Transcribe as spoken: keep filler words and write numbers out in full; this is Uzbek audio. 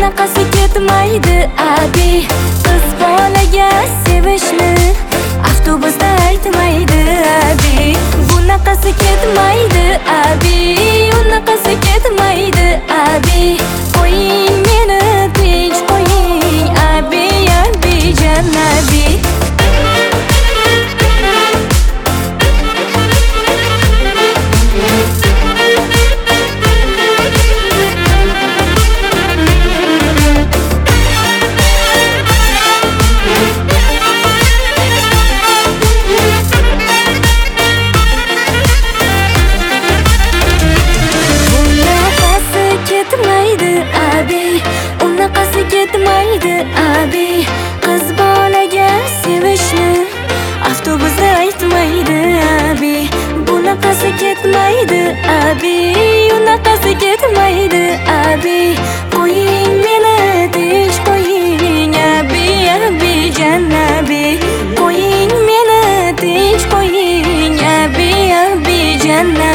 bunaqasi ketmaydi abi. Qiz bolaga sevishni avtobusda aytmaydi abi. Bunaqasi ketmaydi abi, unaqasi ketmaydi abi. Qo'ying meni tinch qo'ying abi, abi janabi. Unaqasi ketmaydi abi. Qiz bolaga sevishni avtobusda aytmaydi abi. Bunaqasi ketmaydi abi, unaqasi ketmaydi abi. Qo'ying meni tinch qo'ying abi, abi janabi. Qo'ying meni tinch qo'ying abi, abi janabi.